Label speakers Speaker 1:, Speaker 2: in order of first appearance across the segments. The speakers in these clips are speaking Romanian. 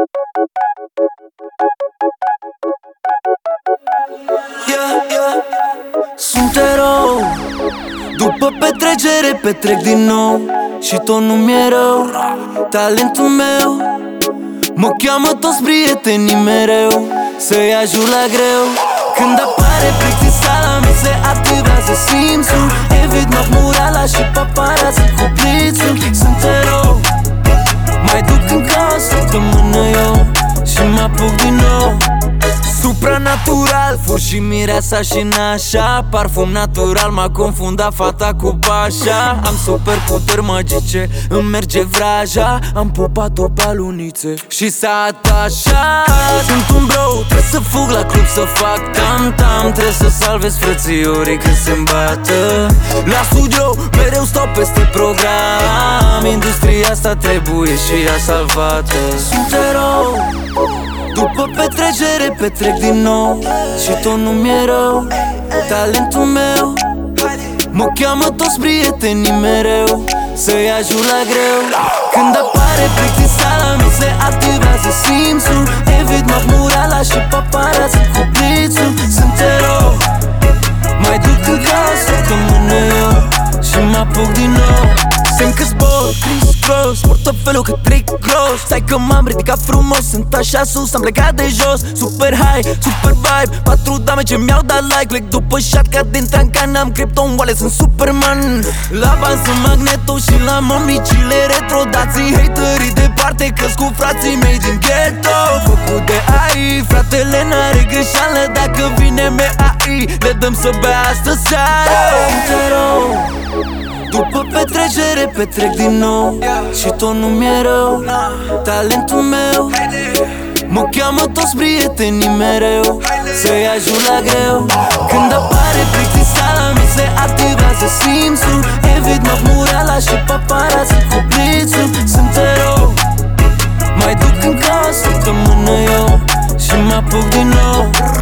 Speaker 1: Sunt erou. După petrecere petrec din nou și tot nu-mi e rău. Talentul meu mă cheamă toți prietenii mereu să-i ajut la greu. Când apare plictiseala mi se activează simțul. Evit Mahmurala și paparazzi cu blițul. Sunt erou. Mai duc încă o săptămână eu și mă apuc din nou. Supranatural, fur și mireasa și nașa. Parfum natural, m-a confundat fata cu pașa. Am superputeri magice, îmi merge vraja. Am pupat-o pe alunițe și s-a atașat. Sunt un bro, trebuie să fug la club să fac tam-tam. Trebuie să salvez frățiorii când se îmbată. La studio, mereu stau peste program. Industria asta trebuie și ea salvată. Sunt erou. După petrecere petrec din nou și tot nu-mi e rău. Talentul meu mă cheamă toți prietenii mereu să-i ajut la greu. Când apare plictiseala mi se activează simțul. Evit Mahmurala și paparazzi cu blițul. Sunt erou. Mai duc încă o săptămână eu și mă apuc din nou. Simt că zbor, criss-cross, portofelul cât trick gros. Stai că m-am ridicat frumos, sunt așa sus, am plecat de jos. Super high, super vibe, 4 dame ce mi-au dat like. Plec după shotca din Trancan, am Krypton Wallet, sunt Superman. La bani sunt Magneto și la mămicile retro. Dați-i haterii departe, că-s cu frații mei din ghetto. Făcut de AI, fratele n-are greșeală. Dacă vine MAI, le dăm să bea astă seară. După petrecere petrec din nou și tot nu-mi e rău. Talentul meu mă cheamă toți prietenii mereu să-i ajut la greu. Când apare plictiseala mi se activează simțul. Evit Mahmurala și paparazzi cu blițul. Sunt erou. Mai duc încă o săptămână eu și mă apuc din nou.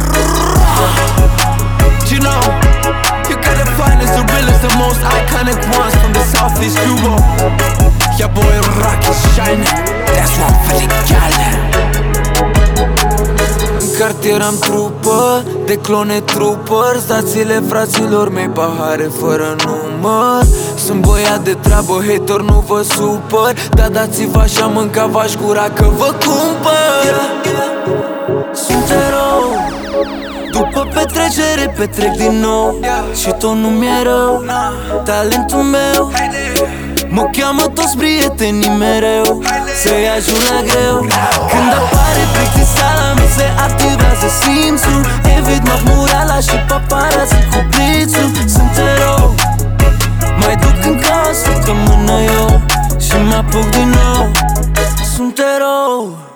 Speaker 2: You know, you gotta find us the realest, the most iconic ones from the Southeast Cuba. Your boy Rocky Shine, that's one for the gal.
Speaker 1: În cartier am trupă de clone troopers. Dați-le fraților mei pahare fără număr. Sunt băiat de treabă, hater, nu vă supăr. Dar dați-vă așa, mânca v-aș gura că vă cumpăr. Sunt erou. După petrecere petrec din nou și tot nu-mi e rău. Talentul meu mă cheamă toți prietenii mereu să-i ajut la greu. Când apare plictiseala mi se activează simțul. Evit Mahmurala și paparazzi cu blițul. Sunt erou. Mai duc încă o săptămână eu și mă apuc din nou. Sunt erou.